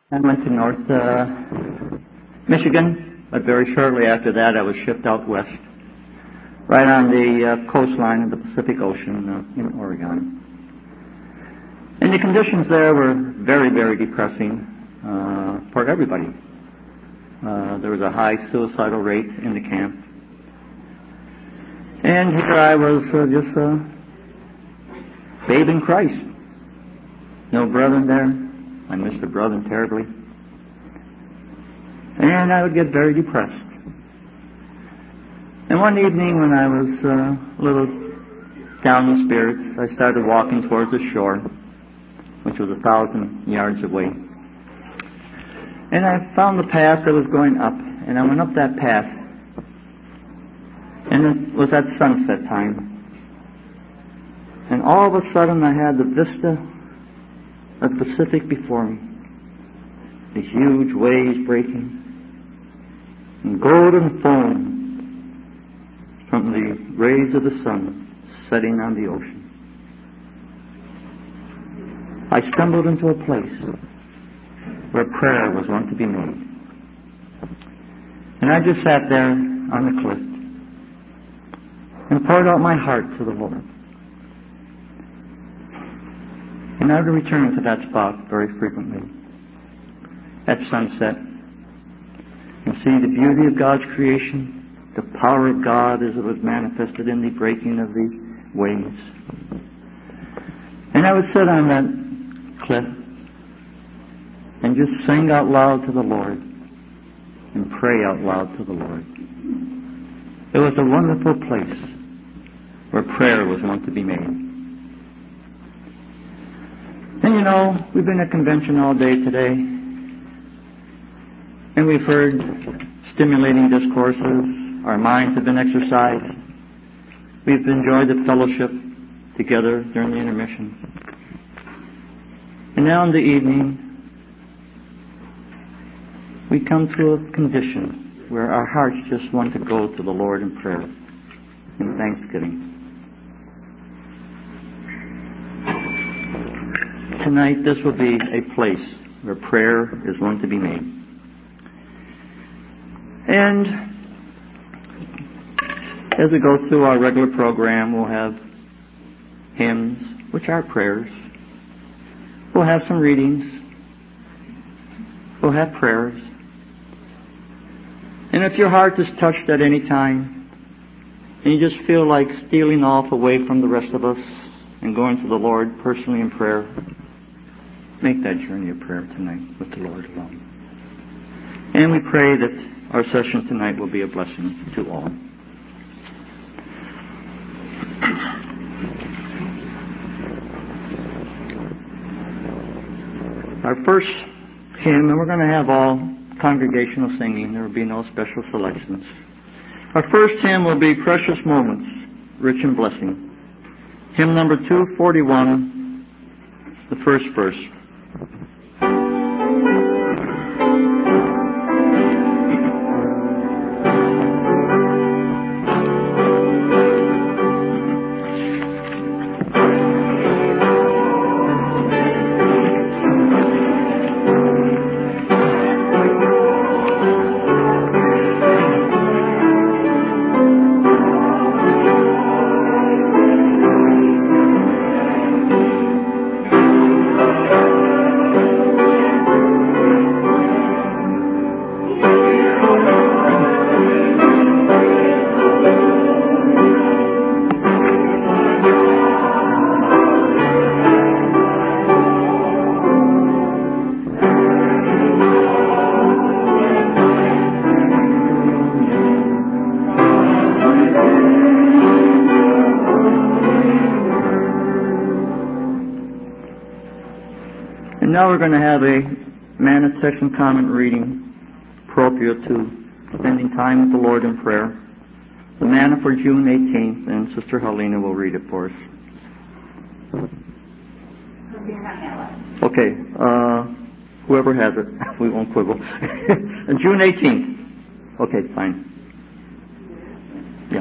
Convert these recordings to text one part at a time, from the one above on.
I went to North Michigan, but very shortly after that I was shipped out west, right on the coastline of the Pacific Ocean in Oregon. And the conditions there were very, very depressing for everybody. There was a high suicidal rate in the camp. And here I was just a babe in Christ. No brethren there. I missed the brethren terribly. And I would get very depressed. And one evening when I was a little down in spirits, I started walking towards the shore, which was 1,000 yards away. And I found the path that was going up, and I went up that path. And it was at sunset time. And all of a sudden I had the vista of the Pacific before me. These huge waves breaking, and golden foam from the rays of the sun setting on the ocean. I stumbled into a place where prayer was wont to be made. And I just sat there on the cliff and poured out my heart to the Lord. And I would return to that spot very frequently at sunset and see the beauty of God's creation, the power of God as it was manifested in the breaking of the waves. And I would sit on that cliff and just sing out loud to the Lord and pray out loud to the Lord. It was a wonderful place where prayer was wont to be made. And you know, we've been at convention all day today, and we've heard stimulating discourses. Our minds have been exercised. We've enjoyed the fellowship together during the intermission. And now in the evening, we come to a condition where our hearts just want to go to the Lord in prayer, in thanksgiving. Tonight, this will be a place where prayer is going to be made. And as we go through our regular program, we'll have hymns, which are prayers. We'll have some readings. We'll have prayers. And if your heart is touched at any time, and you just feel like stealing off away from the rest of us and going to the Lord personally in prayer, make that journey of prayer tonight with the Lord alone. And we pray that our session tonight will be a blessing to all. Our first hymn, and we're going to have all congregational singing. There will be no special selections. Our first hymn will be Precious Moments, Rich in Blessing. Hymn number 241, the first verse. Now we're going to have a Manna section comment reading appropriate to spending time with the Lord in prayer. The Manna for June 18th, and Sister Helena will read it for us. Okay, whoever has it, we won't quibble. June 18th. Okay, fine. Yeah.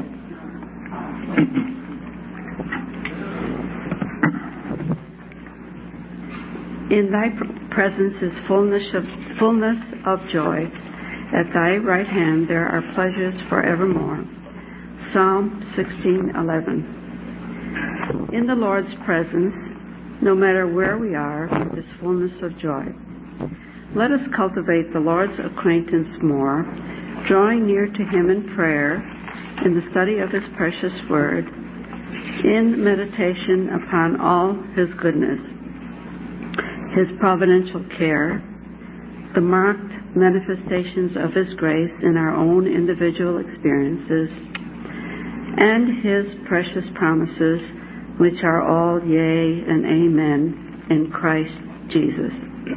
In thy presence is fullness of joy. At thy right hand there are pleasures forevermore. Psalm 16:11. In the Lord's presence, no matter where we are, is fullness of joy. Let us cultivate the Lord's acquaintance more, drawing near to him in prayer, in the study of his precious word, in meditation upon all his goodness, his providential care, the marked manifestations of his grace in our own individual experiences, and his precious promises, which are all yea and amen in Christ Jesus.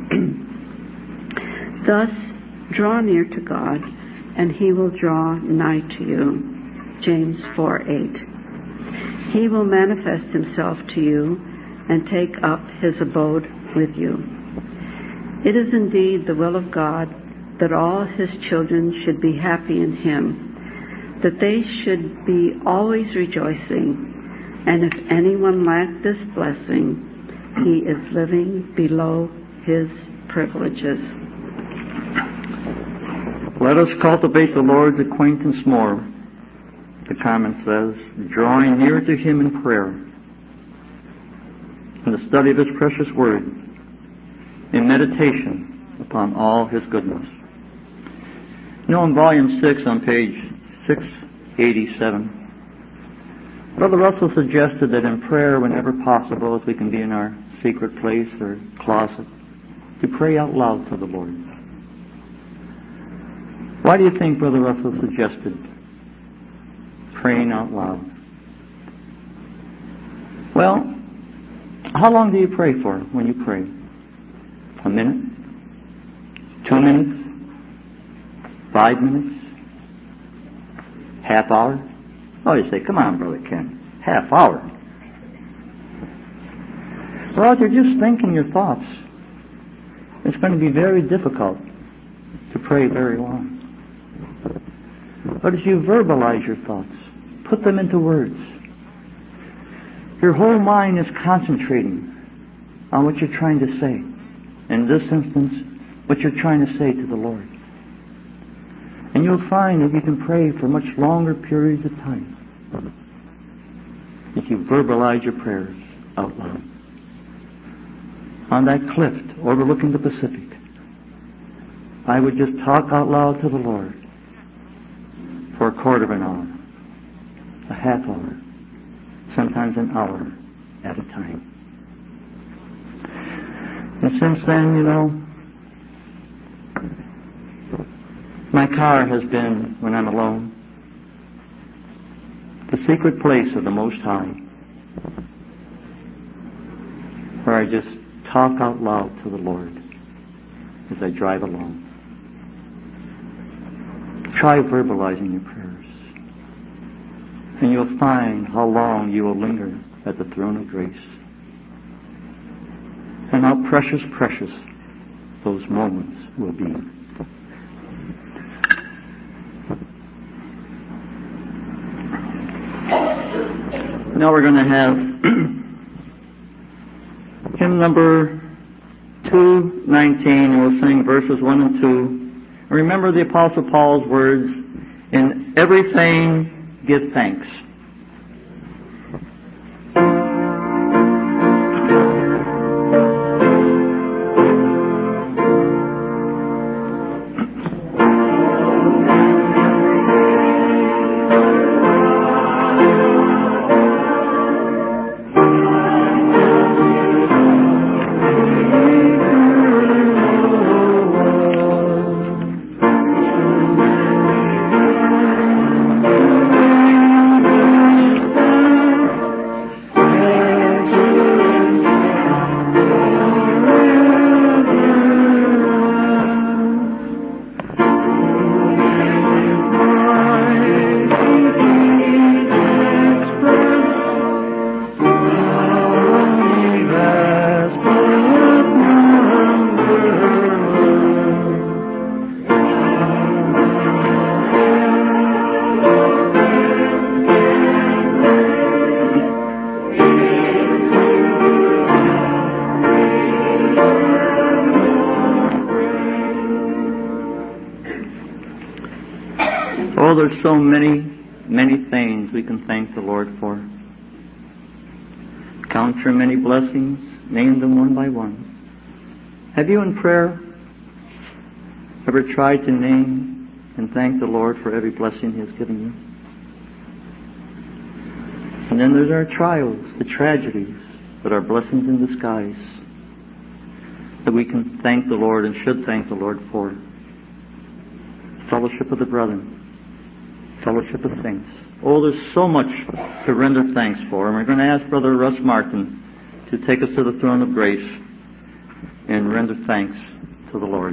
Thus, draw near to God, and he will draw nigh to you. James 4:8. He will manifest himself to you and take up his abode with you. It is indeed the will of God that all his children should be happy in him, that they should be always rejoicing, and if anyone lack this blessing, he is living below his privileges. Let us cultivate the Lord's acquaintance more, the comment says, drawing near to him in prayer, in the study of his precious word, in meditation upon all his goodness. You know, in volume 6 on page 687, Brother Russell suggested that in prayer, whenever possible, if we can be in our secret place or closet, to pray out loud to the Lord. Why do you think Brother Russell suggested praying out loud? Well, how long do you pray for when you pray? A minute? 2 minutes? 5 minutes? Half hour? Oh, you say, come on, Brother Ken, half hour. Well, if you're just thinking your thoughts, it's going to be very difficult to pray very long. But as you verbalize your thoughts, put them into words, your whole mind is concentrating on what you're trying to say. In this instance, what you're trying to say to the Lord. And you'll find that you can pray for much longer periods of time if you verbalize your prayers out loud. On that cliff overlooking the Pacific, I would just talk out loud to the Lord for a quarter of an hour, a half hour, sometimes an hour at a time. And since then, you know, my car has been, when I'm alone, the secret place of the Most High, where I just talk out loud to the Lord as I drive along. Try verbalizing your prayers, and you'll find how long you will linger at the throne of grace, and how precious, precious those moments will be. Now we're going to have hymn number 219. We'll sing verses 1 and 2. And remember the Apostle Paul's words, in everything give thanks. Oh, there's so many, many things we can thank the Lord for. Count your many blessings, name them one by one. Have you in prayer ever tried to name and thank the Lord for every blessing He has given you? And then there's our trials, the tragedies that are blessings in disguise that we can thank the Lord and should thank the Lord for. Fellowship of the brethren, fellowship of saints. Oh, there's so much to render thanks for. And we're going to ask Brother Russ Martin to take us to the throne of grace and render thanks to the Lord.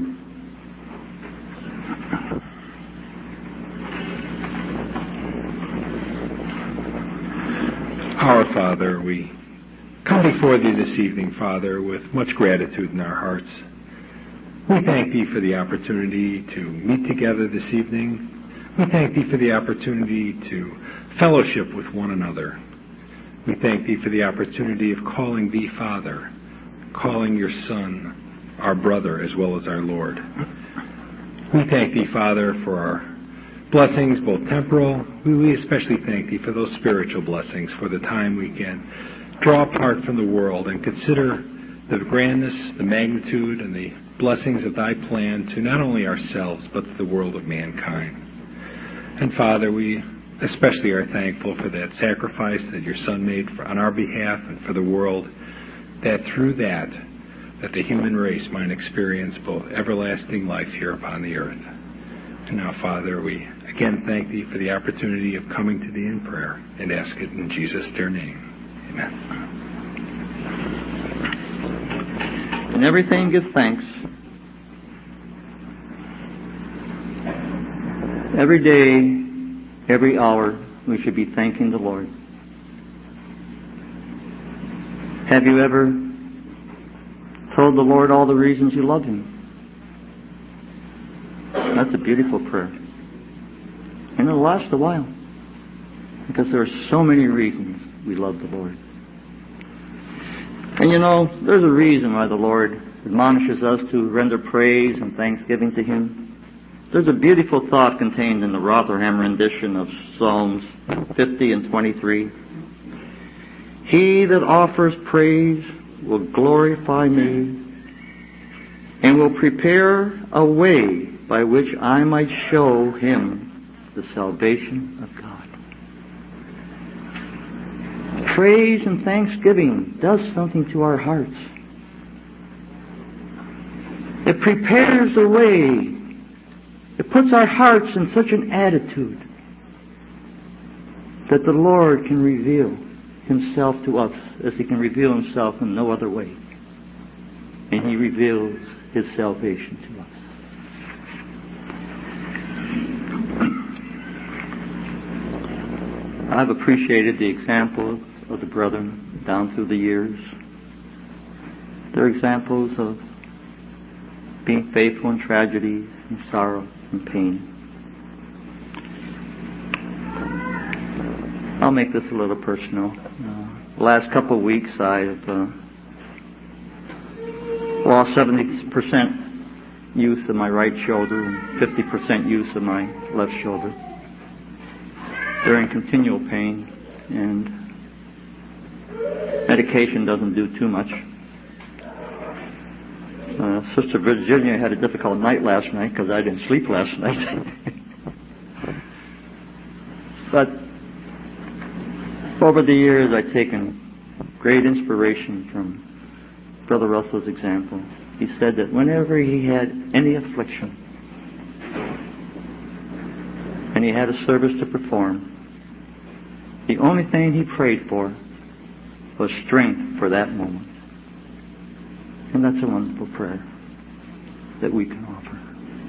Our Father, we come before Thee this evening, Father, with much gratitude in our hearts. We thank Thee for the opportunity to meet together this evening. We thank Thee for the opportunity to fellowship with one another. We thank Thee for the opportunity of calling Thee Father, calling Your Son our brother as well as our Lord. We thank Thee, Father, for our blessings, both temporal. We especially thank Thee for those spiritual blessings, for the time we can draw apart from the world and consider the grandness, the magnitude, and the blessings of Thy plan to not only ourselves, but to the world of mankind. And Father, we especially are thankful for that sacrifice that Your Son made on our behalf and for the world, that through that the human race might experience both everlasting life here upon the earth. And now, Father, we again thank Thee for the opportunity of coming to Thee in prayer and ask it in Jesus' dear name. Amen. In everything give thanks. Every day, every hour, we should be thanking the Lord. Have you ever told the Lord all the reasons you love Him? That's a beautiful prayer. And it'll last a while, because there are so many reasons we love the Lord. And you know, there's a reason why the Lord admonishes us to render praise and thanksgiving to Him. There's a beautiful thought contained in the Rotherham rendition of Psalms 50 and 23. He that offers praise will glorify me and will prepare a way by which I might show Him the salvation of God. Praise and thanksgiving does something to our hearts. It prepares a way. It puts our hearts in such an attitude that the Lord can reveal Himself to us as He can reveal Himself in no other way. And He reveals His salvation to us. I've appreciated the example of the brethren down through the years. They're examples of being faithful in tragedy and sorrow and pain. I'll make this a little personal. The last couple of weeks I've lost 70% use of my right shoulder and 50% use of my left shoulder. They're in continual pain, and medication doesn't do too much. Sister Virginia had a difficult night last night because I didn't sleep last night. But over the years, I've taken great inspiration from Brother Russell's example. He said that whenever he had any affliction and he had a service to perform, the only thing he prayed for was strength for that moment. And that's a wonderful prayer that we can offer.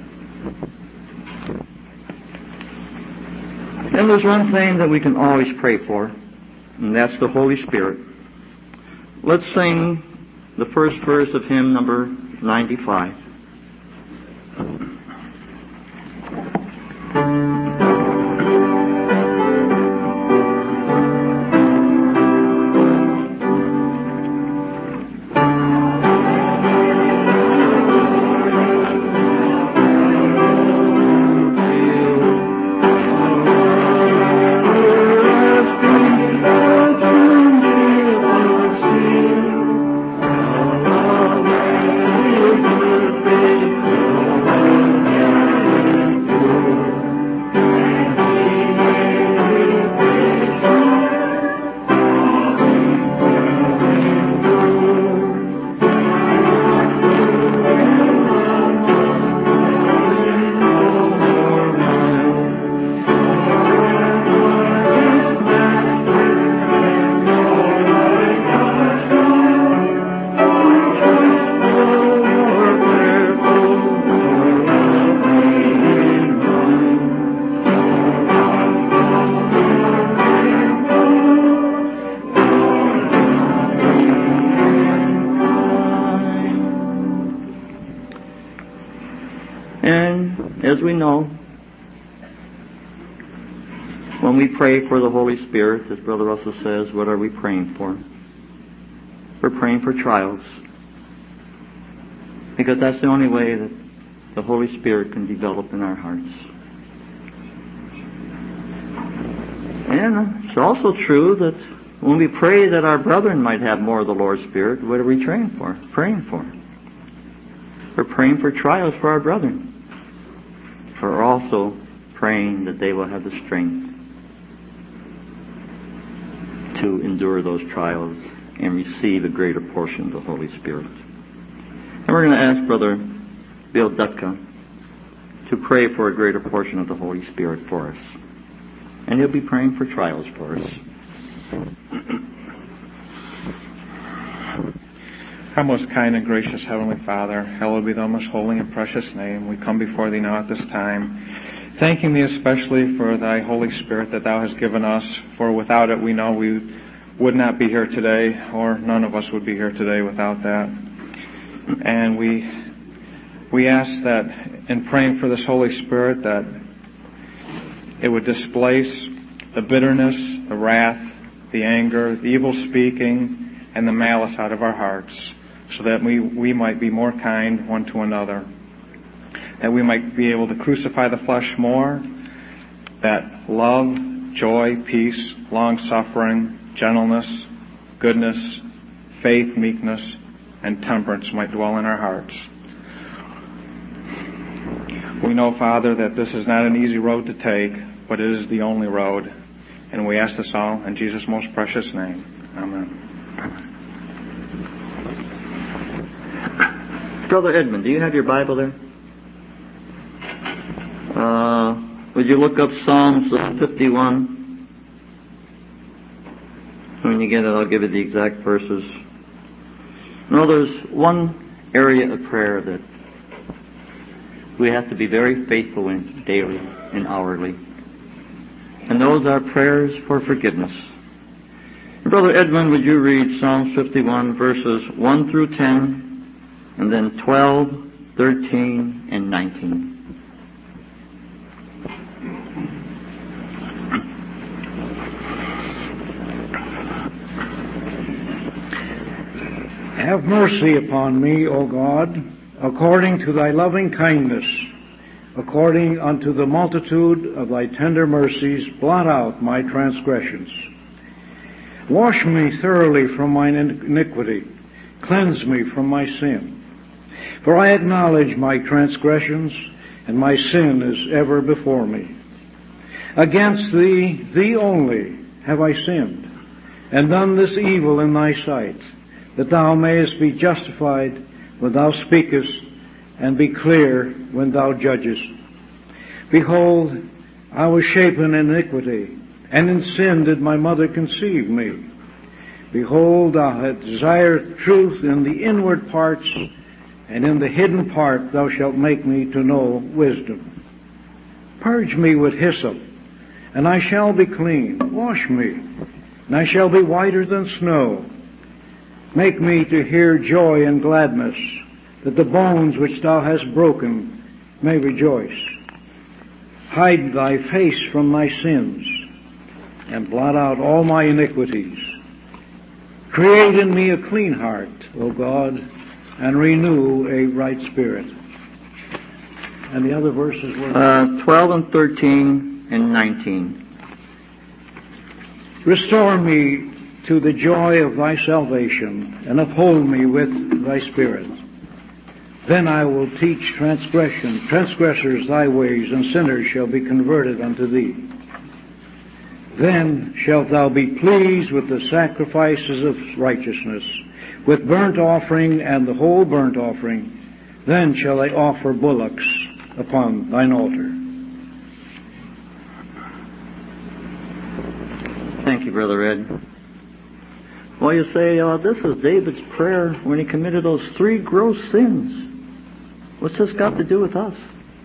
And there's one thing that we can always pray for, and that's the Holy Spirit. Let's sing the first verse of hymn number 95. And as we know, when we pray for the Holy Spirit, as Brother Russell says, what are we praying for? We're praying for trials. Because that's the only way that the Holy Spirit can develop in our hearts. And it's also true that when we pray that our brethren might have more of the Lord's Spirit, what are we praying for? We're praying for trials for our brethren. We're also praying that they will have the strength to endure those trials and receive a greater portion of the Holy Spirit. And we're going to ask Brother Bill Dutka to pray for a greater portion of the Holy Spirit for us. And he'll be praying for trials for us. Our most kind and gracious Heavenly Father, hallowed be thy most holy and precious name. We come before thee now at this time, thanking thee especially for thy Holy Spirit that thou hast given us, for without it we know we would not be here today, or none of us would be here today without that. And we ask that in praying for this Holy Spirit that it would displace the bitterness, the wrath, the anger, the evil speaking, and the malice out of our hearts, so that we might be more kind one to another, that we might be able to crucify the flesh more, that love, joy, peace, long-suffering, gentleness, goodness, faith, meekness, and temperance might dwell in our hearts. We know, Father, that this is not an easy road to take, but it is the only road. And we ask this all in Jesus' most precious name. Amen. Brother Edmund, do you have your Bible there? Would you look up Psalms 51? When you get it, I'll give you the exact verses. No, there's one area of prayer that we have to be very faithful in daily and hourly. And those are prayers for forgiveness. Brother Edmund, would you read Psalms 51, verses 1 through 10, and then 12, 13, and 19. Have mercy upon me, O God, according to thy loving kindness. According unto the multitude of thy tender mercies, blot out my transgressions. Wash me thoroughly from mine iniquity. Cleanse me from my sin. For I acknowledge my transgressions, and my sin is ever before me. Against thee, thee only, have I sinned, and done this evil in thy sight, that thou mayest be justified when thou speakest, and be clear when thou judgest. Behold, I was shapen in iniquity, and in sin did my mother conceive me. Behold, thou hast desired truth in the inward parts, and in the hidden part thou shalt make me to know wisdom. Purge me with hyssop, and I shall be clean. Wash me, and I shall be whiter than snow. Make me to hear joy and gladness, that the bones which thou hast broken may rejoice. Hide thy face from my sins, and blot out all my iniquities. Create in me a clean heart, O God, and renew a right spirit. And the other verses were 12 and 13 and 19. Restore me to the joy of thy salvation, and uphold me with thy spirit. Then I will teach transgressors thy ways, and sinners shall be converted unto thee. Then shalt thou be pleased with the sacrifices of righteousness, with burnt offering and the whole burnt offering. Then shall I offer bullocks upon thine altar. Thank you, Brother Ed. Well, you say, this is David's prayer when he committed those 3 gross sins. What's this got to do with us?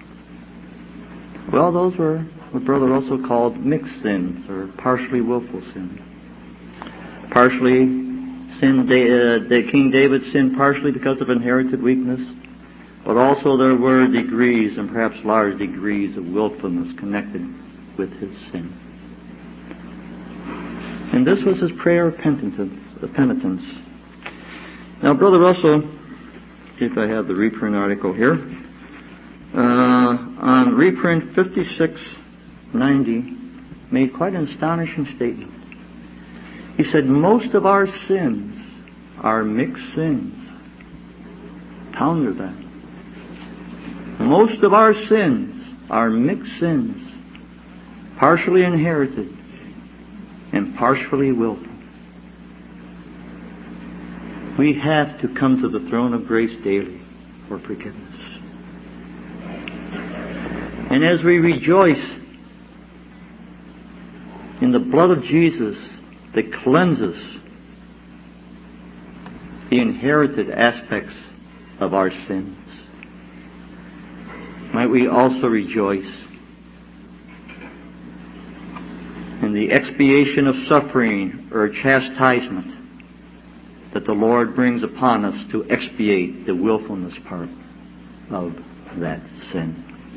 Well, those were what Brother Russell called mixed sins, or partially willful sin. Partially, King David sinned partially because of inherited weakness, But also there were degrees, and perhaps large degrees, of willfulness connected with his sin. And this was his prayer of penitence. Now, Brother Russell, if I have the reprint article here, on reprint 5690, made quite an astonishing statement. He said, most of our sins are mixed sins. Ponder that. Most of our sins are mixed sins, partially inherited and partially willful. We have to come to the throne of grace daily for forgiveness. And as we rejoice in the blood of Jesus that cleanses the inherited aspects of our sins, might we also rejoice in the expiation of suffering or chastisement that the Lord brings upon us to expiate the willfulness part of that sin.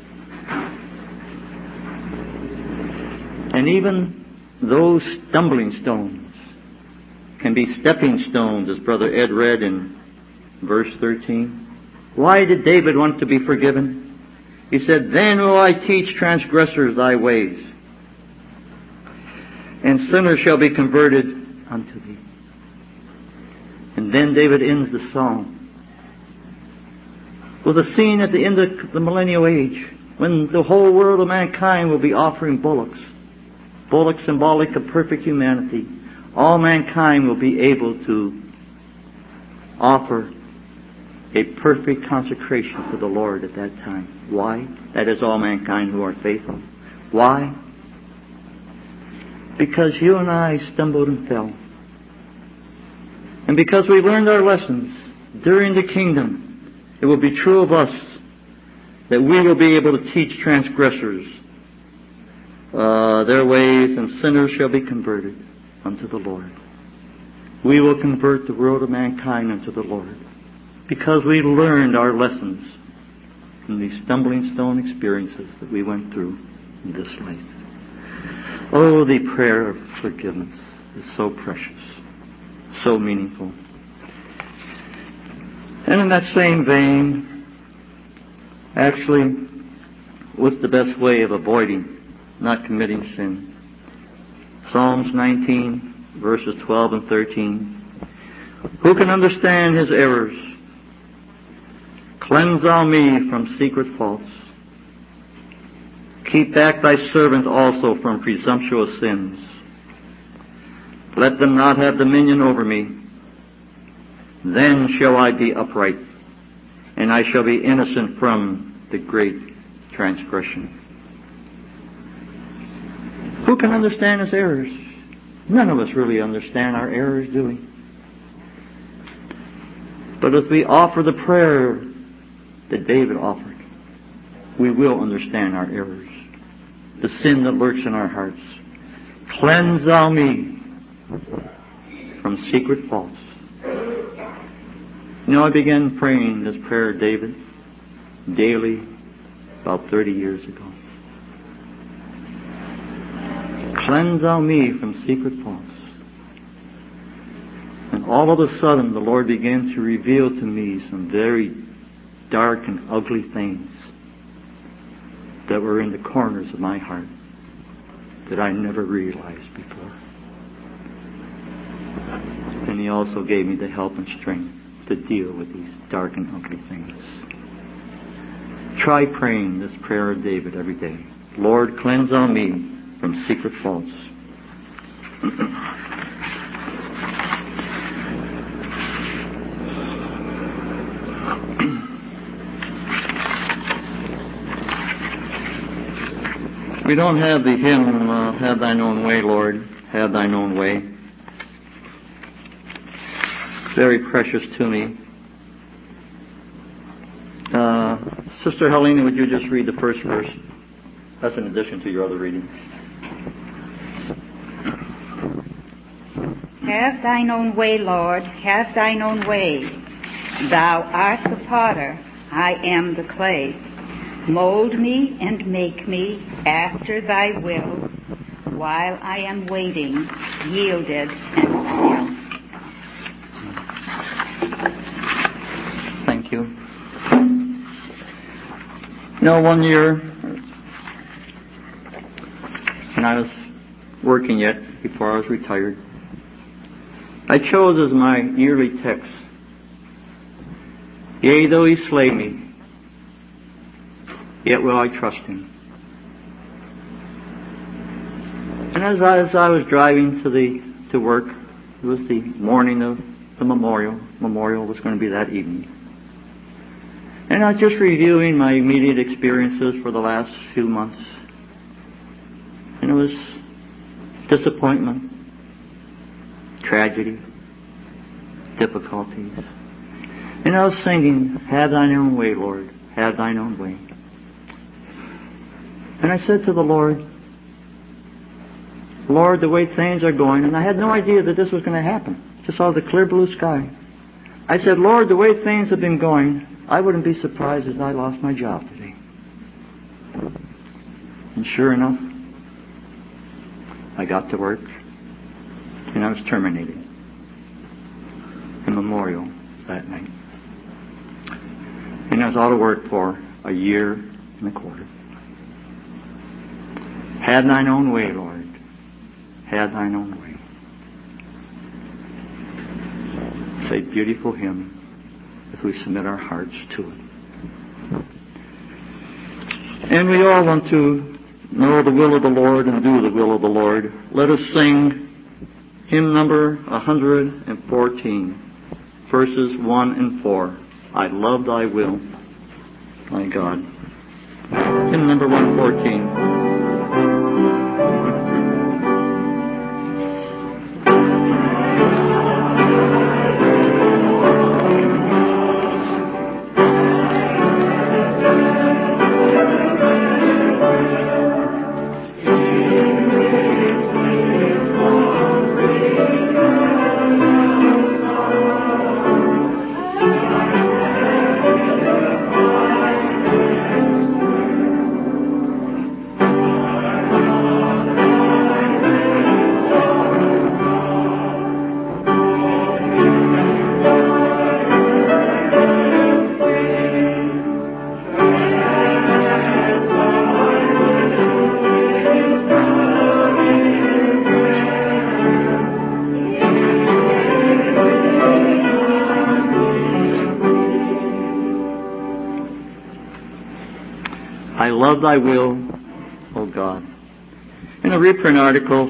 And even those stumbling stones can be stepping stones, as Brother Ed read in verse 13. Why did David want to be forgiven? He said, then will I teach transgressors thy ways, and sinners shall be converted unto thee. And then David ends the psalm with a scene at the end of the millennial age when the whole world of mankind will be offering bullocks. Bullocks symbolic of perfect humanity. All mankind will be able to offer a perfect consecration to the Lord at that time. Why? That is all mankind who are faithful. Why? Because you and I stumbled and fell. And because we learned our lessons during the kingdom, it will be true of us that we will be able to teach transgressors their ways, and sinners shall be converted unto the Lord. We will convert the world of mankind unto the Lord because we learned our lessons from these stumbling stone experiences that we went through in this life. Oh, the prayer of forgiveness is so precious, so meaningful. And in that same vein, actually, what's the best way of avoiding not committing sin? Psalms 19, verses 12 and 13. Who can understand his errors? Cleanse thou me from secret faults. Keep back thy servant also from presumptuous sins. Let them not have dominion over me. Then shall I be upright, and I shall be innocent from the great transgression. Who can understand his errors? None of us really understand our errors, do we? But if we offer the prayer that David offered, we will understand our errors, the sin that lurks in our hearts. Cleanse thou me from secret faults. You know, I began praying this prayer, David, daily about 30 years ago. Cleanse thou me from secret faults. And all of a sudden, the Lord began to reveal to me some very dark and ugly things that were in the corners of my heart that I never realized before. And He also gave me the help and strength to deal with these dark and ugly things. Try praying this prayer of David every day. Lord, cleanse thou me from secret faults. We don't have the hymn, Have Thine Own Way, Lord, Have Thine Own Way. Very precious to me. Sister Helena, would you just read the first verse? That's in addition to your other reading. Have thine own way, Lord, have thine own way. Thou art the potter, I am the clay. Mold me and make me after thy will, while I am waiting, yielded and still. Thank you. One year, when I was working yet, before I was retired, I chose as my yearly text, "Yea, though he slay me, yet will I trust him." And as I was driving to work, it was the morning of the memorial. Memorial was going to be that evening. And I was just reviewing my immediate experiences for the last few months. And it was disappointment, tragedy, difficulties. And I was singing, "Have thine own way, Lord, have thine own way." And I said to the Lord, "Lord, the way things are going," and I had no idea that this was going to happen. Just saw the clear blue sky. I said, "Lord, the way things have been going, I wouldn't be surprised if I lost my job today." And sure enough, I got to work, and I was terminated. The memorial that night. And I was out of work for a year and a quarter. Have thine own way, Lord. Have thine own way. It's a beautiful hymn if we submit our hearts to it. And we all want to know the will of the Lord and do the will of the Lord. Let us sing hymn number 114, verses 1 and 4. I love thy will, my God. Hymn number 114. I love thy will, O God. In a reprint article,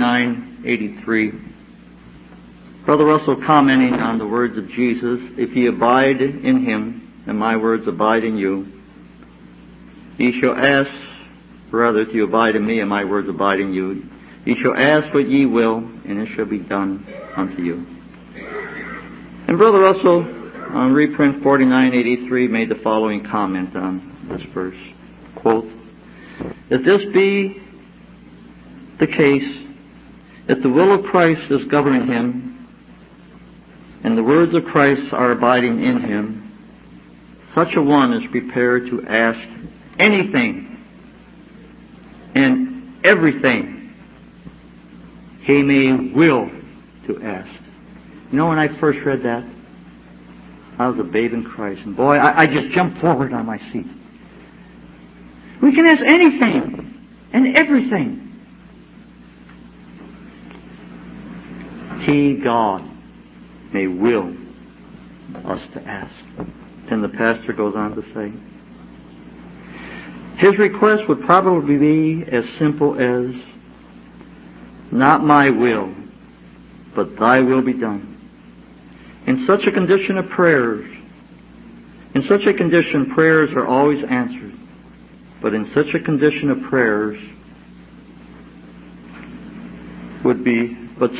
4983, Brother Russell commenting on the words of Jesus, "If ye abide in him, and my words abide in you, ye shall ask," rather, "if you abide in me, and my words abide in you, ye shall ask what ye will, and it shall be done unto you." And Brother Russell, on reprint 4983, made the following comment on this verse. Quote, "If this be the case, if the will of Christ is governing him, and the words of Christ are abiding in him, such a one is prepared to ask anything and everything he may will to ask." When I first read that, I was a babe in Christ. And boy, I just jumped forward on my seat. We can ask anything and everything. He, God, may will us to ask. Then the pastor goes on to say, his request would probably be as simple as, "Not my will, but thy will be done." In such a condition, prayers are always answered. But in such a condition of prayers would be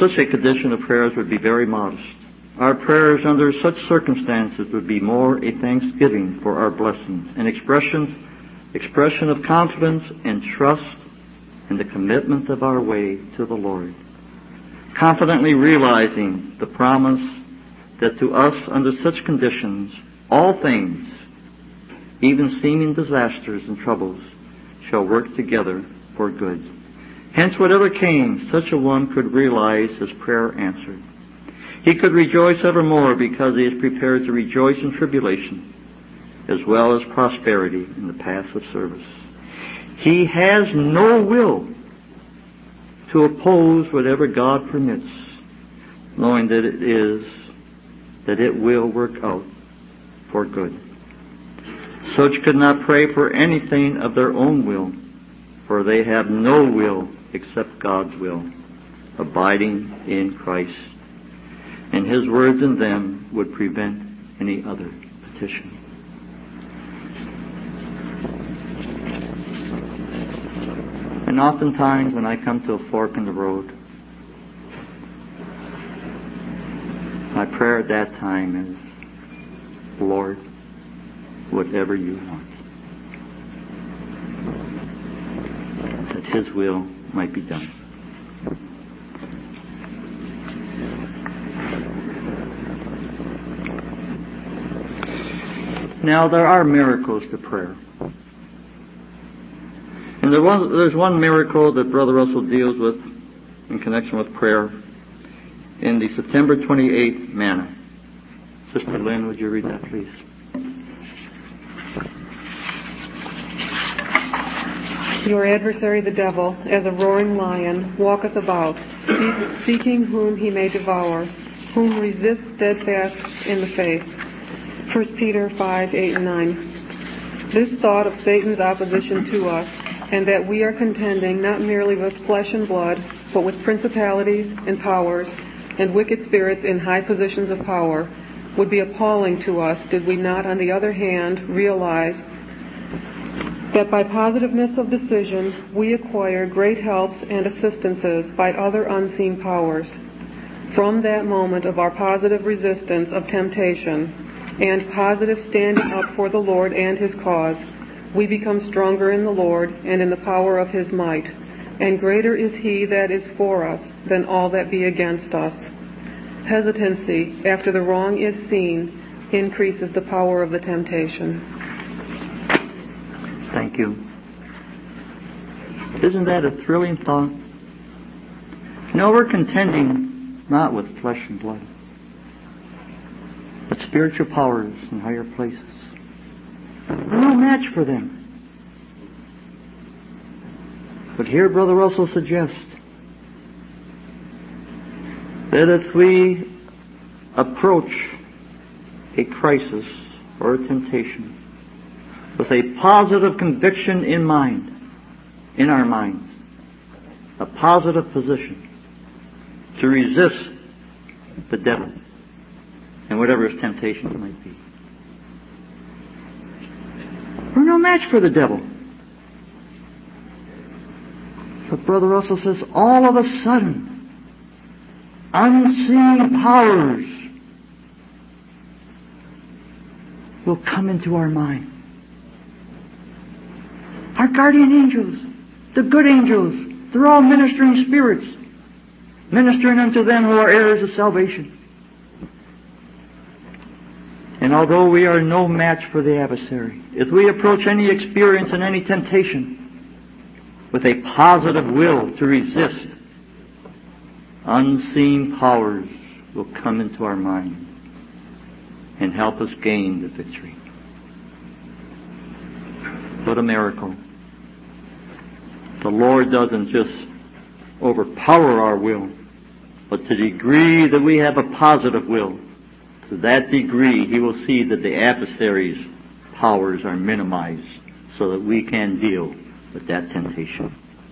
very modest. Our prayers under such circumstances would be more a thanksgiving for our blessings, an expression of confidence and trust in the commitment of our way to the Lord, confidently realizing the promise that to us under such conditions all things even seeming disasters and troubles, shall work together for good. Hence, whatever came, such a one could realize his prayer answered. He could rejoice evermore because he is prepared to rejoice in tribulation as well as prosperity in the path of service. He has no will to oppose whatever God permits, knowing that it will work out for good. Such could not pray for anything of their own will, for they have no will except God's will, abiding in Christ. And His words in them would prevent any other petition. And oftentimes when I come to a fork in the road, my prayer at that time is, Lord, whatever you want, that His will might be done. Now, there are miracles to prayer. And there's one miracle that Brother Russell deals with in connection with prayer in the September 28th manna. Sister Lynn, would you read that, please? Your adversary the devil, as a roaring lion, walketh about, seeking whom he may devour, whom resist steadfast in the faith. 1 Peter 5:8 and 9. This thought of Satan's opposition to us, and that we are contending not merely with flesh and blood, but with principalities and powers and wicked spirits in high positions of power, would be appalling to us did we not, on the other hand, realize that by positiveness of decision we acquire great helps and assistances by other unseen powers. From that moment of our positive resistance of temptation and positive standing up for the Lord and His cause, we become stronger in the Lord and in the power of His might, and greater is He that is for us than all that be against us. Hesitancy, after the wrong is seen, increases the power of the temptation. Thank you. Isn't that a thrilling thought? No, we're contending not with flesh and blood, but spiritual powers in higher places. We're no match for them. But here Brother Russell suggests that if we approach a crisis or a temptation with a positive conviction in mind, in our minds, a positive position to resist the devil and whatever his temptations might be, we're no match for the devil. But Brother Russell says, all of a sudden, unseen powers will come into our mind. Our guardian angels, the good angels, they're all ministering spirits, ministering unto them who are heirs of salvation. And although we are no match for the adversary, if we approach any experience and any temptation with a positive will to resist, unseen powers will come into our mind and help us gain the victory. What a miracle. The Lord doesn't just overpower our will, but to the degree that we have a positive will, to that degree He will see that the adversary's powers are minimized so that we can deal with that temptation.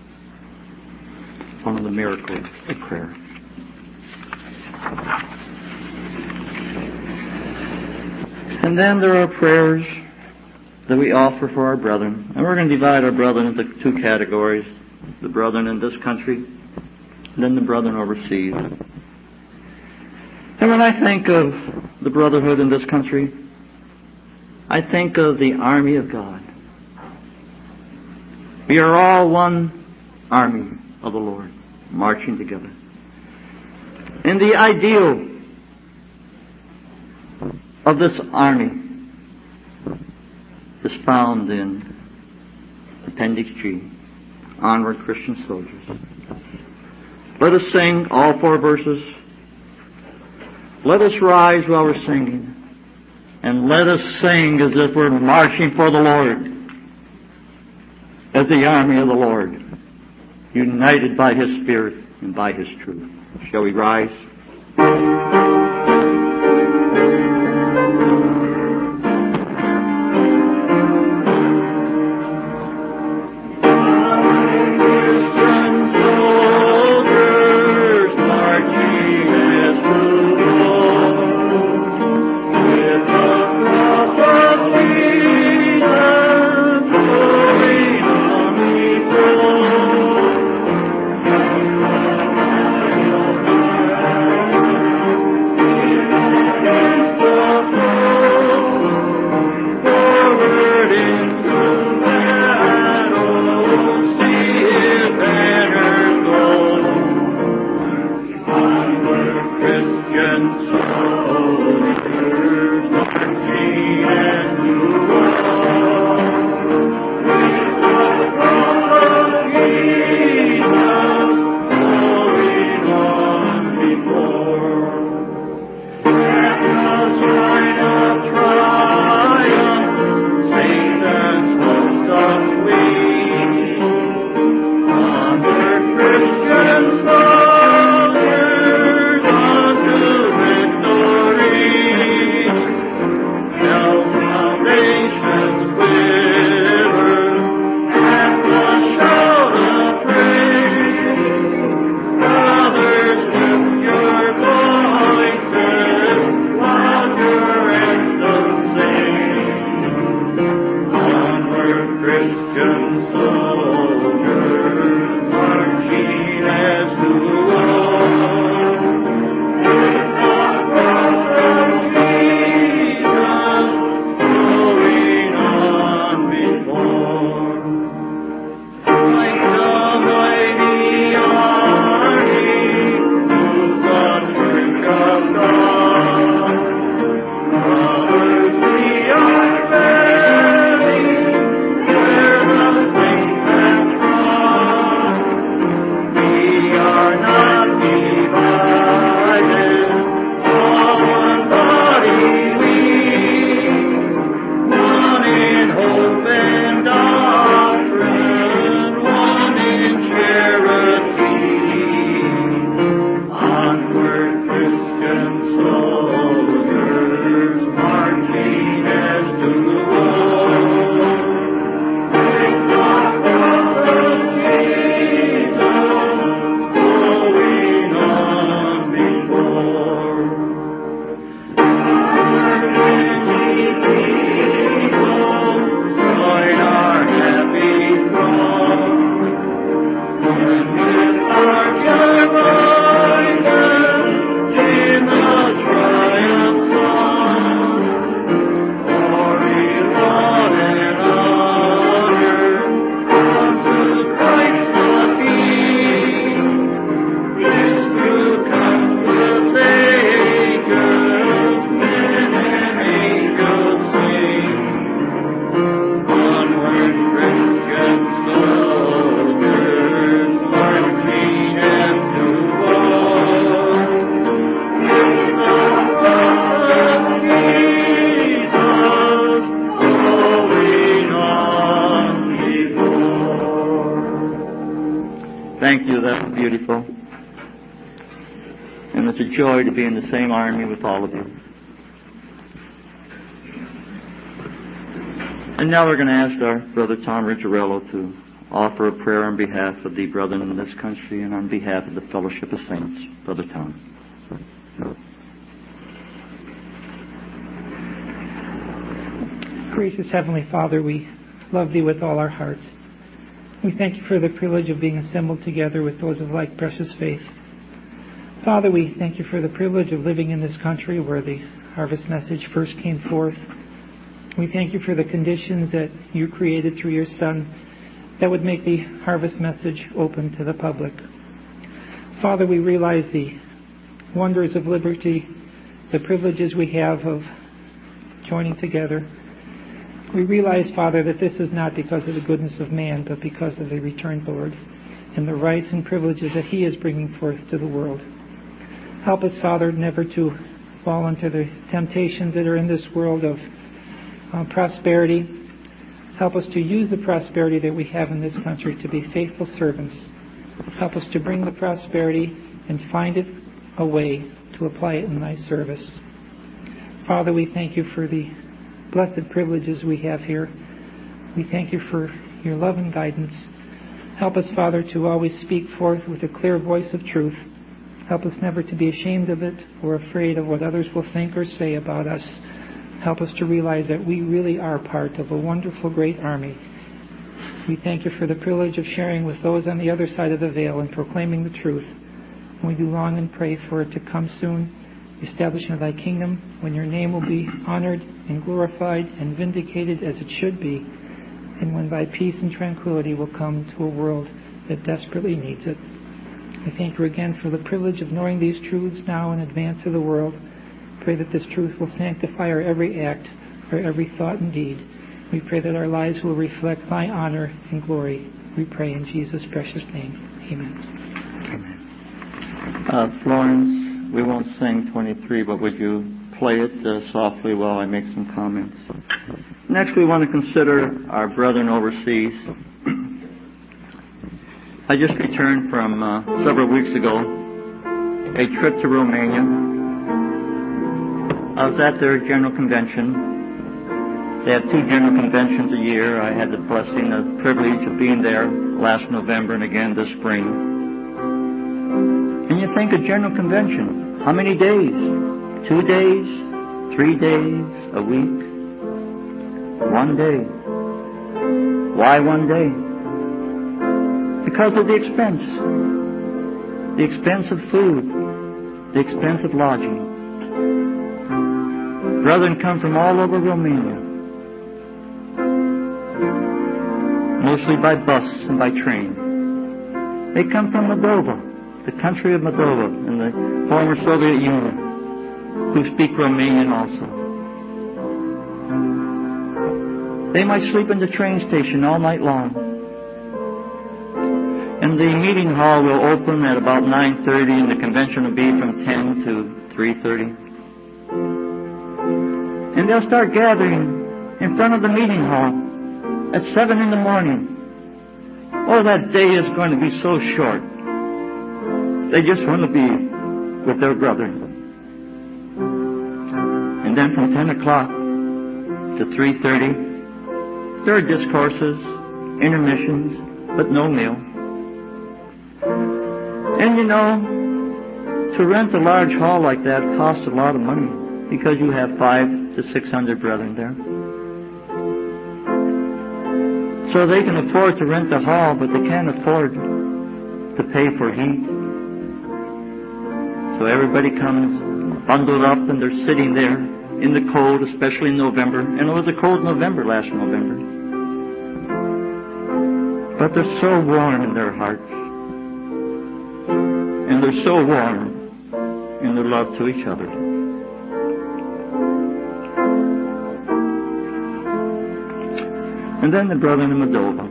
One of the miracles of prayer. And then there are prayers that we offer for our brethren. And we're going to divide our brethren into two categories. The brethren in this country, and then the brethren overseas. And when I think of the brotherhood in this country, I think of the army of God. We are all one army of the Lord, marching together. And the ideal of this army is found in Appendix G, Onward, Christian Soldiers. Let us sing all 4 verses. Let us rise while we're singing. And let us sing as if we're marching for the Lord, as the army of the Lord, united by His Spirit and by His truth. Shall we rise? Thank you, that's beautiful. And it's a joy to be in the same army with all of you. And now we're going to ask our brother Tom Ricciarello to offer a prayer on behalf of the brethren in this country and on behalf of the Fellowship of Saints. Brother Tom. Gracious Heavenly Father, we love Thee with all our hearts. We thank You for the privilege of being assembled together with those of like precious faith. Father, we thank You for the privilege of living in this country where the harvest message first came forth. We thank You for the conditions that You created through Your Son that would make the harvest message open to the public. Father, we realize the wonders of liberty, the privileges we have of joining together. We realize, Father, that this is not because of the goodness of man, but because of the returned Lord and the rights and privileges that He is bringing forth to the world. Help us, Father, never to fall into the temptations that are in this world of prosperity. Help us to use the prosperity that we have in this country to be faithful servants. Help us to bring the prosperity and find it a way to apply it in Thy service. Father, we thank You for the blessed privileges we have here. We thank You for Your love and guidance. Help us, Father, to always speak forth with a clear voice of truth. Help us never to be ashamed of it or afraid of what others will think or say about us. Help us to realize that we really are part of a wonderful, great army. We thank You for the privilege of sharing with those on the other side of the veil and proclaiming the truth. And we do long and pray for it to come soon, the establishment of Thy kingdom, when Your name will be honored and glorified and vindicated as it should be, and when Thy peace and tranquility will come to a world that desperately needs it. I thank You again for the privilege of knowing these truths now in advance of the world. Pray that this truth will sanctify our every act, our every thought and deed. We pray that our lives will reflect Thy honor and glory. We pray in Jesus' precious name. Amen. Amen. Florence, we won't sing 23, but would you play it softly while I make some comments? Next, we want to consider our brethren overseas. I just returned from, several weeks ago, a trip to Romania. I was at their general convention. They have 2 general conventions a year. I had the blessing, the privilege of being there last November and again this spring. And you think a general convention, how many days? 2 days? 3 days? A week? 1 day. Why 1 day? Because of the expense. The expense of food. The expense of lodging. Brethren come from all over Romania. Mostly by bus and by train. They come from Moldova, the country of Moldova in the former Soviet Union, who speak Romanian also. They might sleep in the train station all night long. And the meeting hall will open at about 9:30, and the convention will be from 10 to 3:30. And they'll start gathering in front of the meeting hall at 7 in the morning. Oh, that day is going to be so short. They just want to be with their brethren. And then from 10 o'clock to 3:30, there are discourses, intermissions, but no meal. And you know, to rent a large hall like that costs a lot of money because you have 500 to 600 brethren there. So they can afford to rent the hall, but they can't afford to pay for heat. So everybody comes bundled up and they're sitting there in the cold, especially in November. And it was a cold November last November. But they're so warm in their hearts. And they're so warm in their love to each other. And then the brethren in Moldova.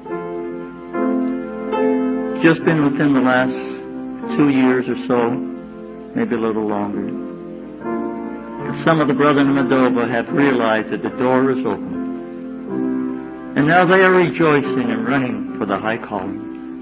Just been within the last 2 years or so, maybe a little longer. Some of the brethren in Moldova have realized that the door is open. And now they are rejoicing and running for the high calling.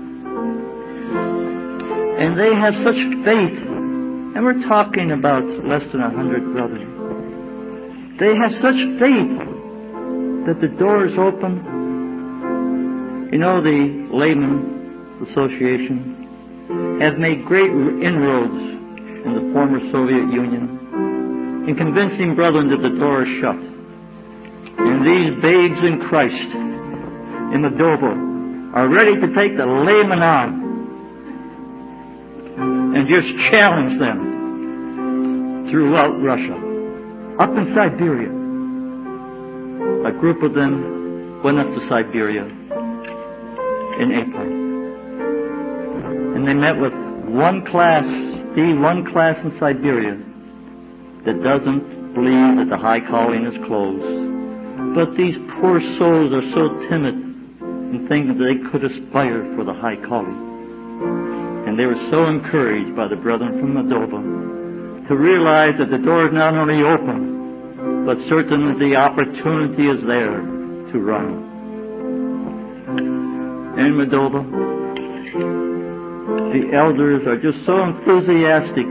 And they have such faith, and we're talking about less than 100 brethren. They have such faith that the door is open. You know, the Laymen's Association have made great inroads in the former Soviet Union in convincing brethren that the door is shut. And these babes in Christ in Moldova are ready to take the laymen on and just challenge them throughout Russia. Up in Siberia, a group of them went up to Siberia in April. And they met with one class in Siberia that doesn't believe that the high calling is closed. But these poor souls are so timid and think that they could aspire for the high calling. And they were so encouraged by the brethren from Moldova to realize that the door is not only open, but certainly the opportunity is there to run. In Moldova, the elders are just so enthusiastic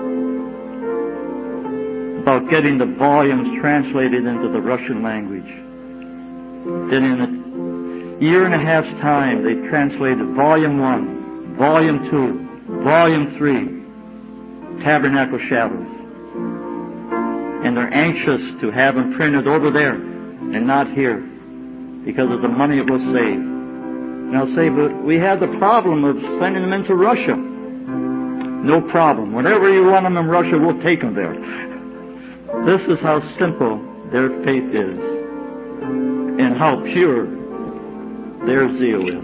about getting the volumes translated into the Russian language that in a year and a half's time they translated Volume 1, Volume 2, Volume 3, Tabernacle Shadows. And they're anxious to have them printed over there and not here because of the money it will save. And I'll say, but we have the problem of sending them into Russia. No problem. Whenever you want them in Russia, we'll take them there. This is how simple their faith is and how pure their zeal is.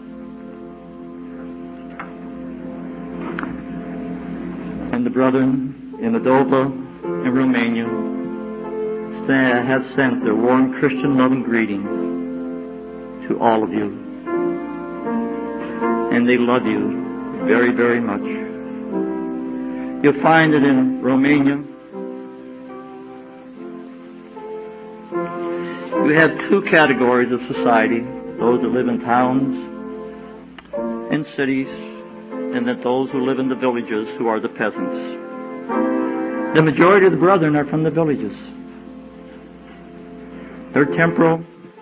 And the brethren in Moldova and Romania have sent their warm Christian loving greetings to all of you. And they love you very, very much. You'll find that in Romania, we have two categories of society, those that live in towns and cities, and then those who live in the villages, who are the peasants. The majority of the brethren are from the villages. Their temporal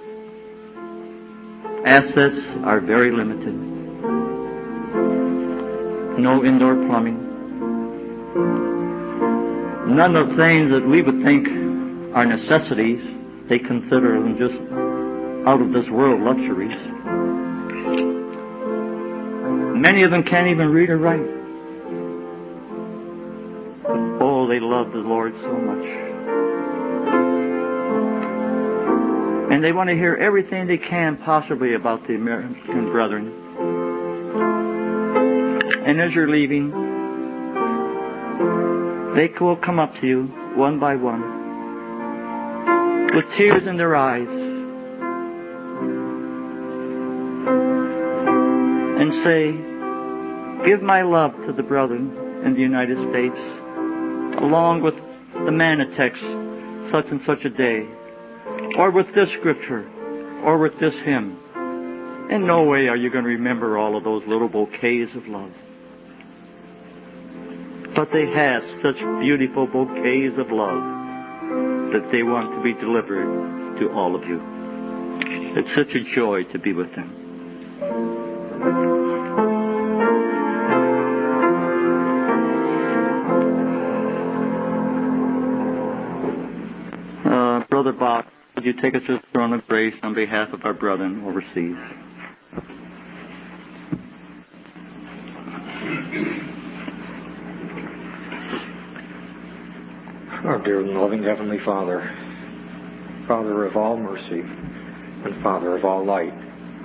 assets are very limited. No indoor plumbing. None of the things that we would think are necessities, they consider them just out of this world luxuries. Many of them can't even read or write. Oh, they love the Lord so much. And they want to hear everything they can possibly about the American brethren. And as you're leaving, they will come up to you one by one with tears in their eyes and say, give my love to the brethren in the United States along with the manna text such and such a day, or with this scripture, or with this hymn. In no way are you going to remember all of those little bouquets of love. But they have such beautiful bouquets of love that they want to be delivered to all of you. It's such a joy to be with them. Brother Bob, would you take us to the throne of grace on behalf of our brethren overseas? Our dear and loving Heavenly Father, Father of all mercy, and Father of all light,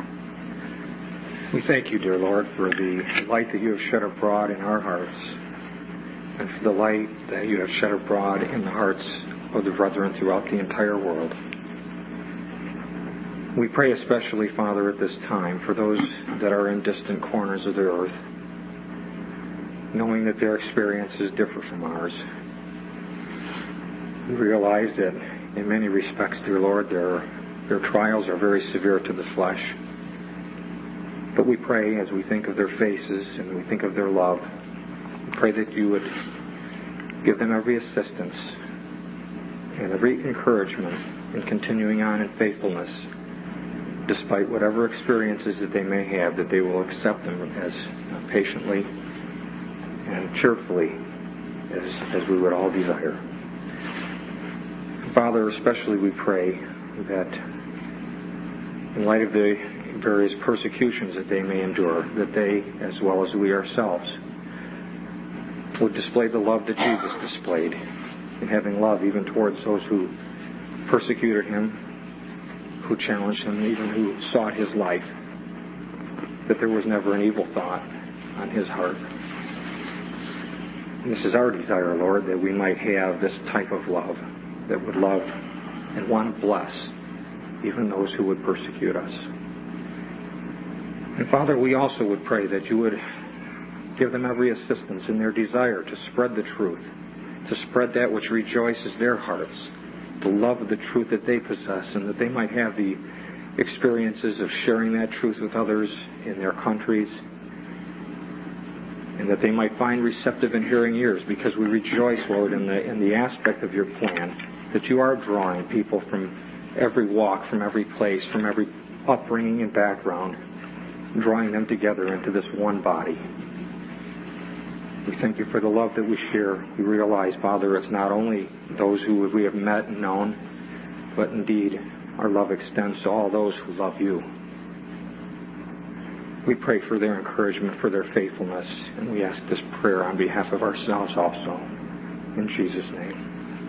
we thank you, dear Lord, for the light that you have shed abroad in our hearts, and for the light that you have shed abroad in the hearts of the brethren throughout the entire world. We pray especially, Father, at this time for those that are in distant corners of the earth, knowing that their experiences differ from ours. We realize that in many respects, dear Lord, their trials are very severe to the flesh. But we pray, as we think of their faces and we think of their love, we pray that you would give them every assistance and every encouragement in continuing on in faithfulness, despite whatever experiences that they may have, that they will accept them as patiently and cheerfully as we would all desire. Father, especially we pray that in light of the various persecutions that they may endure, that they, as well as we ourselves, would display the love that Jesus displayed in having love even towards those who persecuted him, who challenged him, even who sought his life, that there was never an evil thought on his heart. And this is our desire, Lord, that we might have this type of love, that would love and want to bless even those who would persecute us. And Father, we also would pray that you would give them every assistance in their desire to spread the truth, to spread that which rejoices their hearts, to love the truth that they possess, and that they might have the experiences of sharing that truth with others in their countries, and that they might find receptive and hearing ears, because we rejoice, Lord, in the aspect of your plan, that you are drawing people from every walk, from every place, from every upbringing and background, drawing them together into this one body. We thank you for the love that we share. We realize, Father, it's not only those who we have met and known, but indeed our love extends to all those who love you. We pray for their encouragement, for their faithfulness, and we ask this prayer on behalf of ourselves also. In Jesus' name.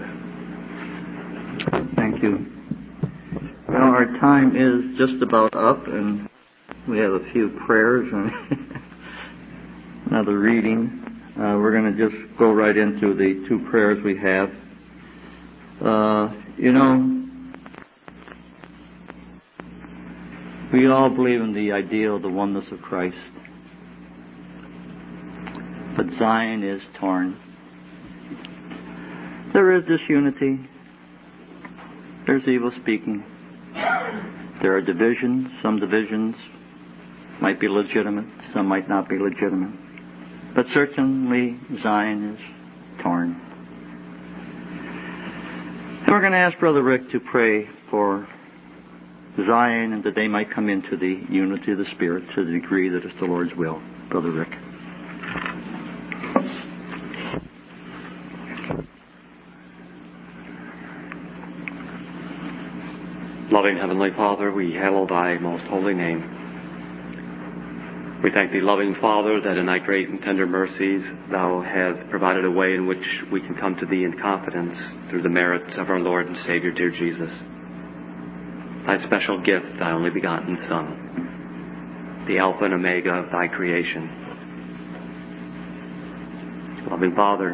Amen. Thank you. Well, our time is just about up, and we have a few prayers and another reading. We're going to just go right into the two prayers we have. We all believe in the ideal, the oneness of Christ. But Zion is torn. There is disunity. There's evil speaking. There are divisions. Some divisions might be legitimate. Some might not be legitimate. But certainly Zion is torn. And we're going to ask Brother Rick to pray for Zion and that they might come into the unity of the Spirit to the degree that it's the Lord's will. Brother Rick. Loving Heavenly Father, we hallow thy most holy name. We thank thee, loving Father, that in thy great and tender mercies thou hast provided a way in which we can come to thee in confidence through the merits of our Lord and Savior, dear Jesus. Thy special gift, thy only begotten Son, the Alpha and Omega of thy creation. Loving Father,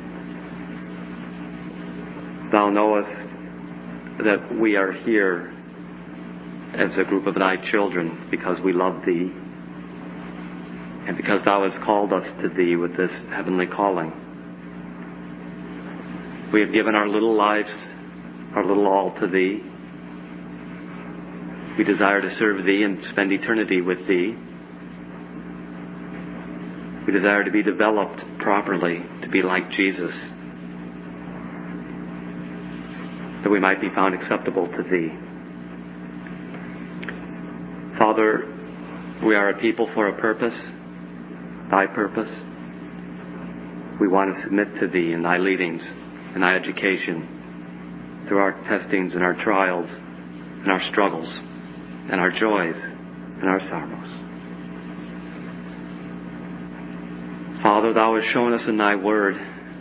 thou knowest that we are here as a group of thy children because we love thee and because thou hast called us to thee with this heavenly calling. We have given our little lives, our little all to thee. We desire to serve thee and spend eternity with thee. We desire to be developed properly, to be like Jesus, that we might be found acceptable to thee. Father, we are a people for a purpose, thy purpose. We want to submit to thee in thy leadings, in thy education, through our testings and our trials, and our struggles, and our joys, and our sorrows. Father, thou hast shown us in thy word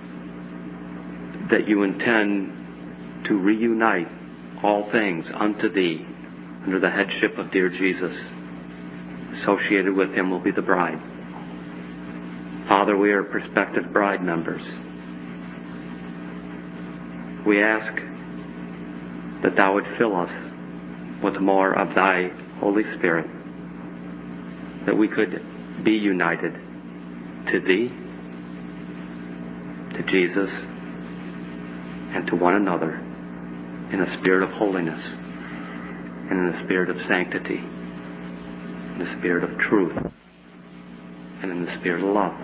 that you intend to reunite all things unto thee under the headship of dear Jesus. Associated with him will be the bride. Father, we are prospective bride members. We ask that thou would fill us with more of thy Holy Spirit, that we could be united to thee, to Jesus, and to one another in a spirit of holiness and in a spirit of sanctity, in the spirit of truth, and in the spirit of love.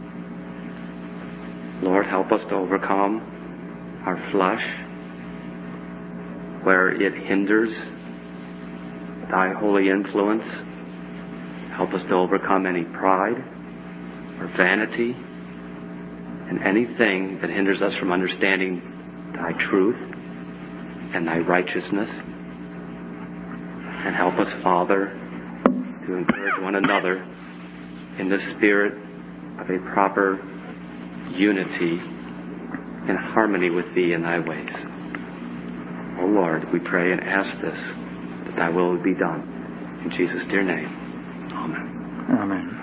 Lord, help us to overcome our flesh where it hinders thy holy influence. Help us to overcome any pride or vanity and anything that hinders us from understanding thy truth and thy righteousness. And help us, Father, to encourage one another in the spirit of a proper unity and harmony with thee in thy ways. O Lord, we pray and ask this, that thy will be done. In Jesus' dear name. Amen. Amen.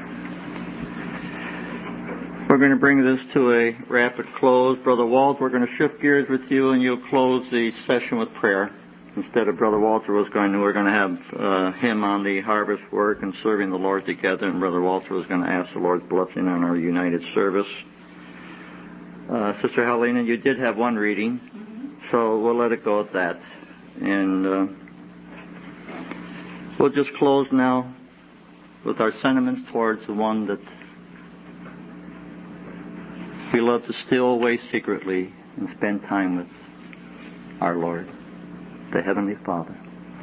We're going to bring this to a rapid close. Brother Walt, we're going to shift gears with you and you'll close the session with prayer. instead of Brother Walter we're going to have him on the harvest work and serving the Lord together, and Brother Walter was going to ask the Lord's blessing on our united service. Sister Helena, you did have one reading, so we'll let it go at that. And we'll just close now with our sentiments towards the one that we love to steal away secretly and spend time with, our Lord, the Heavenly Father.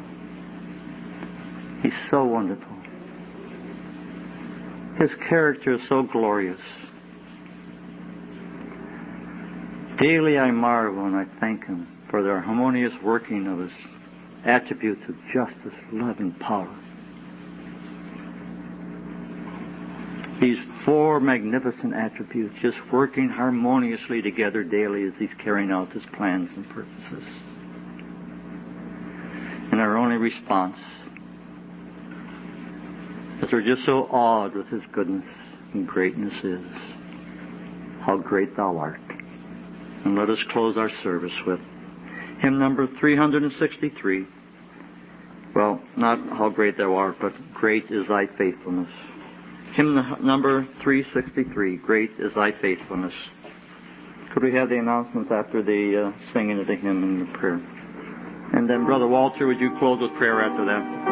He's so wonderful. His character is so glorious. Daily I marvel and I thank Him for the harmonious working of His attributes of justice, love, and power. These four magnificent attributes just working harmoniously together daily as He's carrying out His plans and purposes. And our only response is we're just so awed with His goodness and greatness is, how great Thou art. And let us close our service with hymn number 363. Well, not how great Thou art, but great is Thy faithfulness. Hymn number 363, Great is Thy faithfulness. Could we have the announcements after the singing of the hymn and the prayer? And then, Brother Walter, would you close with prayer after that?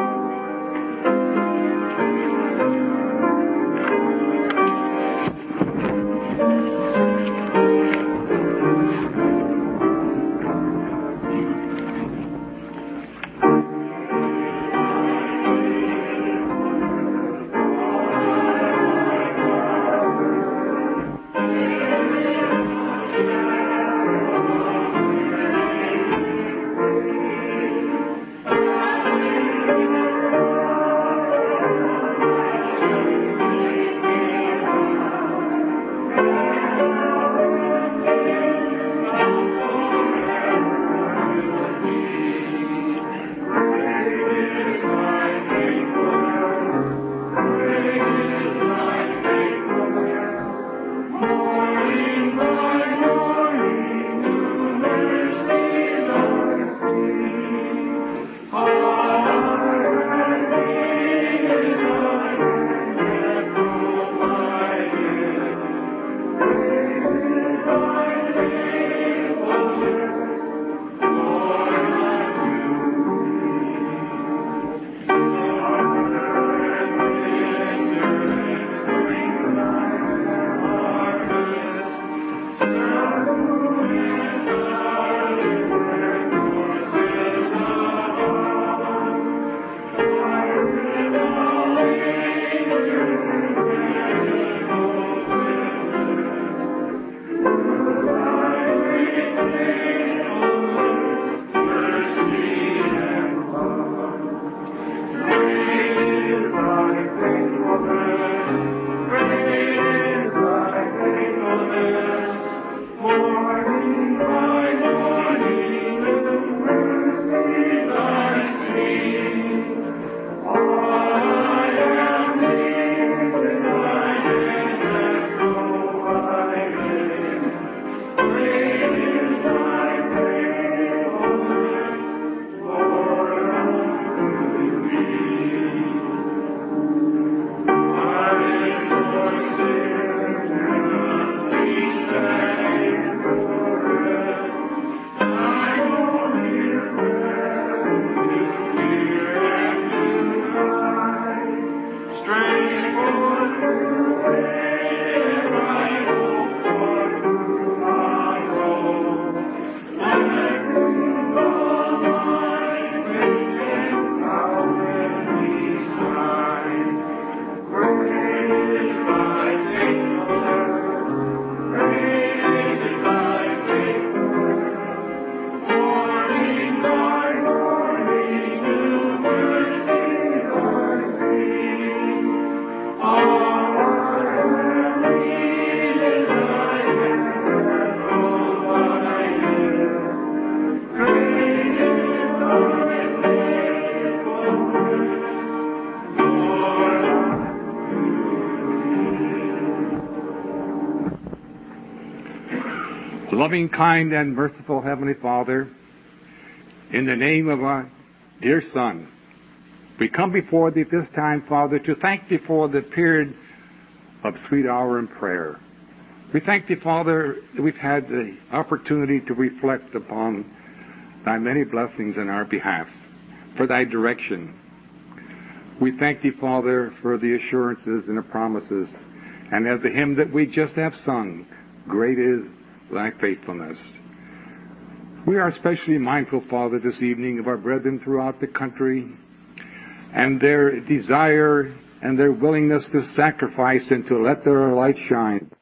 Loving, kind, and merciful Heavenly Father, In the name of our dear Son, we come before Thee this time, Father, to thank Thee for the period of sweet hour in prayer. We thank Thee, Father, that we've had the opportunity to reflect upon Thy many blessings in our behalf, for Thy direction. We thank Thee, Father, for the assurances and the promises. And as the hymn that we just have sung, great is Thy faithfulness. We are especially mindful, Father, this evening of our brethren throughout the country and their desire and their willingness to sacrifice and to let their light shine.